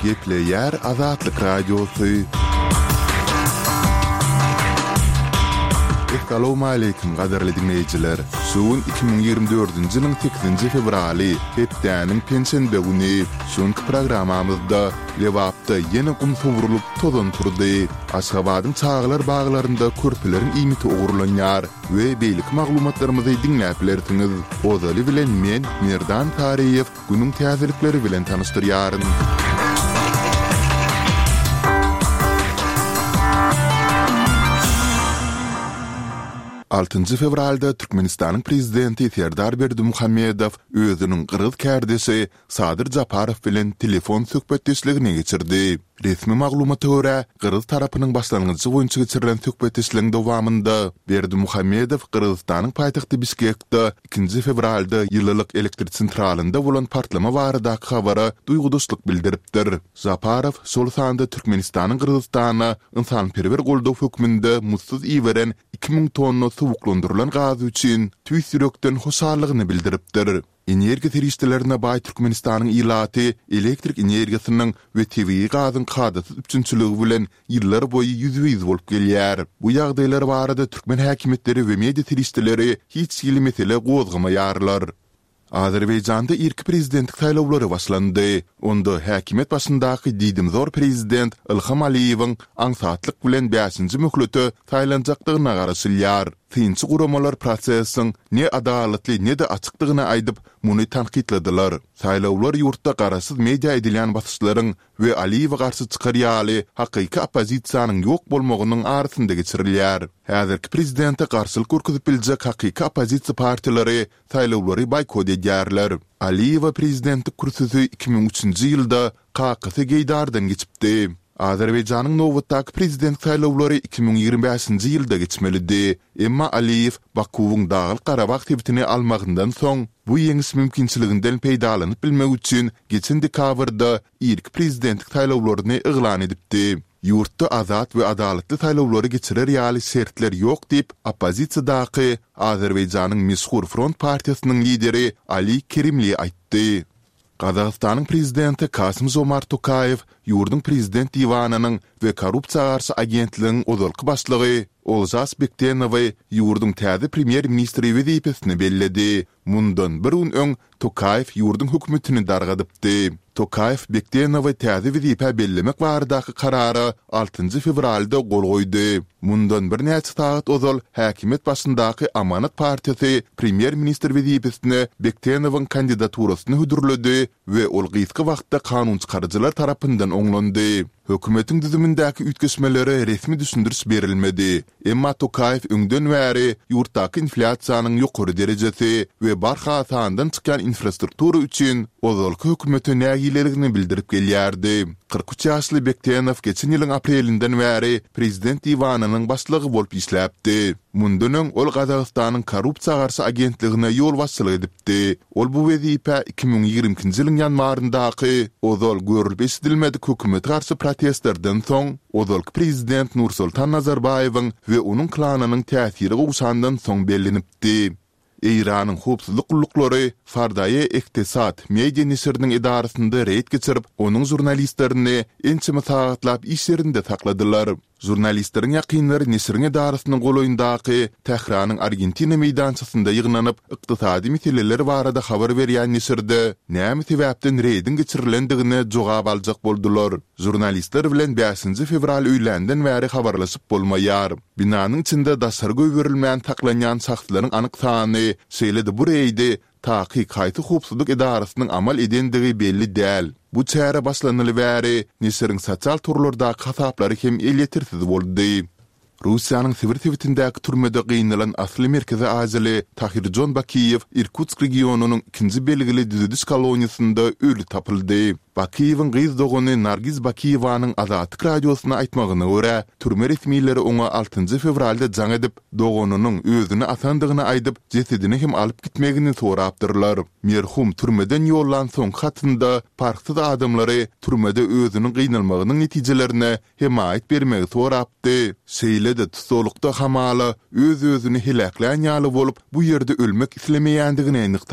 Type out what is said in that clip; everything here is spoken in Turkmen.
Gepleyer Azatlyk Radiosu. Assalamu alaykum gaderli dinleyijiler. Şuun 2024-nji ýylyň 8-nji fevraly, hepdäniň pensiýe güni. Şonky programamyzda Lewapda ýene gum sowurulup tozan turdy. Aşgabatyň çağlar baglarynda körpüleriň iýmiti ogurlanýar we beýlik maglumatlarymyzy dinläp bilersiňiz. Ozaly bilen men Merdan Tariýew günüň täzelikleri bilen tanystyryaryn. 6 fevralda Türkmenistanyň prezidenti Serdar Berdimuhammedow özüniň Qırğız kärdesi Sadyr Japarow bilen telefon söhbetdeşligine geçirdi. Resmi maglumata görä, Qırğız tarapynyň başlangyjy boýunça geçirilen söhbetdeşligiň dowamında Berdimuhammedow Qırğızstanyň paýtagty Bişkekde 2 fevralda ýyllyk elektrik sentralynda bolan partlama barada habara duýgudaşlyk bildiripdir. Japarow şol sanda Türkmenistanyň Qırğızstana ynsanperwer goldaw hökmünde mutsuz iýeren 2000 tonna sowuklandyrylan gaz üçin tüýsürekden hoşallygyny bildiripdir. Energiýa terişdelerine baý Türkmenistanyň ilaty elektrik energiýasynyň we tebii gazyň kadasy üçinçiligi bilen ýyllar boýy ýüzüýiz bolup gelýär. Bu ýagdaýlar barada türkmen häkimetleri we media terişdeleri hiç ýyly mesele gozgamaýarlar. Azerbaýjanda ilk prezidentlik saýlawlary başlandy. Onda häkimet başyndaky diýdimzor prezident Ilham Aliýewiň aňsatlyk bilen 5-nji möhleti saýlanjakdygyna garaşylýar. Tinçi guramalar prosesiň ne adalatly ne de açykdygyna aýdyp muny tanqidlediler. Saýlawlar ýurtda garasyz media edilen basyşlaryň we Aliýewe garşy çykarýaly hakyky opozisiýanyň ýok bolmagynyň arasynda geçirilýär. Häzirki prezidente garşylyk görkezip biljek hakyky opozisiýa partiýalary saýlawlary boykot edýärler. Aliýewe prezidentlik kürsüsü 2003-nji ýylda KKS Geydardan geçipdi. Azerbaýjanyň nowatdaky prezident saýlawlary 2025-nji ýylda geçmelidi. Emma Aliýew Bakuwyň Dağlyk Garabag tebitini almagyndan soň bu ýeňis mümkinçiliginden peýdalanyp bilmek üçin geçen dekabrda ilk prezidentlik saýlawlaryny eglan edipdi. Ýurtda azat we adalatly saýlawlary geçirer ýaly şertler ýok diýip opozisiýadaky Azerbaýjanyň Meşhur Front partiýasynyň lideri Ali Kerimli aýtdy. Qazaqstanyň prezidenti Kasym-Jomart Tokayew ýurduň prezident diwananyň we korrupsiýa garşy agentligiň ozalky başlygy Oljas Bektenowy ýurduň täze premier ministri wezipesini belledi. Mundan bir gün öň Tokayew ýurduň hökümetini dargadypdy. Tokayew Bektenowy täze wezipe bellemek baradaky karary 6 fevralda gol goýdy. Mundan bir näçe saat ozal häkimet başyndaky Amanat partiýasy premier ministr wezipesini Bektenowyň kandidaturasyny hüdürledi we ol gysky wagtda kanun çykarjylar tarapyndan oňlandy. Hökümetiň düzümindäki ütgeşmeleri resmi düşündürüş berilmedi. Emma Tokayew öňden bäri ýurtdaky inflasiýanyň ýokary derejesi we barha asandan çykan infrastruktura üçin ozalky hökümeti nägileligini bildirip gelýärdi. 43 ýaşly Bektenow geçen ýylyň aprelinden bäri prezident diwananyň başlygy bolup işläpdi. Mundan ol Qazaqstanyň korrupsiýa garşy agentligine ýol başçylyk edipdi. Ol bu wezipe 2020-nji ýylyň ýanwaryndaky ozal görülip eşidilmedik hökümet garşy protestlerden soň ozalky prezident Nursultan Nazarbayewiň we onuň klanynyň täsiri gowşandan soň bellenipdi. İran'ın hupsuzluk gullukları Fardaye Ektisat Media Nesirinin idarasında reyd geçirip onun jurnalistlerini ençimi sağatlap iş yerinde sakladılar. Jurnalistlerin yakınları Nesir'in idarasının goloyundaky Tehranyň Argentina meydançasında ýygnanyp ykdysady meseleler barada habar berýän Nesirde näme sebäpden reydin geçirilendigine jogap aljak boldular. Jurnalistler bilen 5 fevral öýlenden bäri habarlaşyp bolmaýar. Binanyň içinde daşary göwerilmän taklanýan şahslaryň anyk sany şeýledi bu reýdi taky kaýty hupsuzluk idarasynyň amal edendigi belli däl. Bu çäre başlanyly bäri Nesir'in sosial turlardaky hasaplary hem elýetirsiz boldy. Russiýanyň Sibir tebitindäki türmede gynnalan asly merkezi ajaly Tahirjon Bakiyew Irkutsk regionunyň 2-nji belgili düzüdüş koloniýasynda öli tapyldy. Bakiyewiň gyz dogany Nargiz Bakiyewanyň Azatlyk radiosyna aýtmagyna görä, türme resmiýetleri oňa 6 fevralda jaň edip, doganynyň özüni asandygyny aýdyp, jesedini hem alyp gitmegini sorapdyrlar. Merhum türmeden ýollan soň hatynda parksyz adamlary türmede özüniň gynalmagynyň netijelerine hem aýt bermegi sorapdy. Şeýle-de tutulukda hamala öz-özüni helaklan ýaly bolup, bu ýerde ölmek islemeýändigini